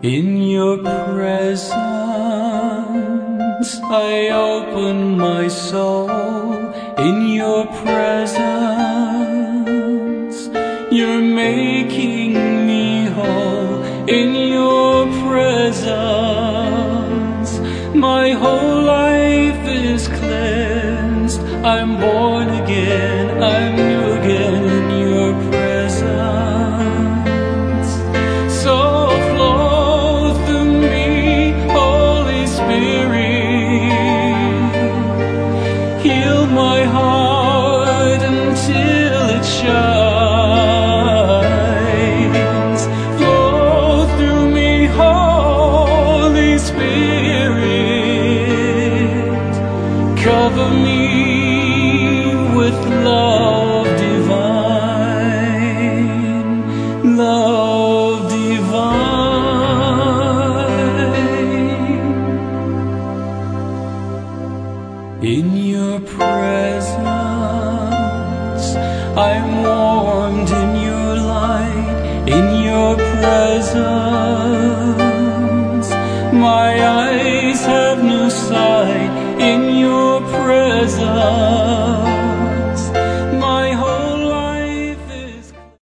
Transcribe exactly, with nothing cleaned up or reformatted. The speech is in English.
In your presence I open my soul. In your presence you're making me whole. In your presence my whole life is cleansed. I'm born again, I'm new again in your presence. So flow through me, Holy Spirit. Heal my heart until it shines. Flow through me, Holy Spirit. Cover me with love divine, love divine. In your presence I'm warmed in your light. In your presence my eyes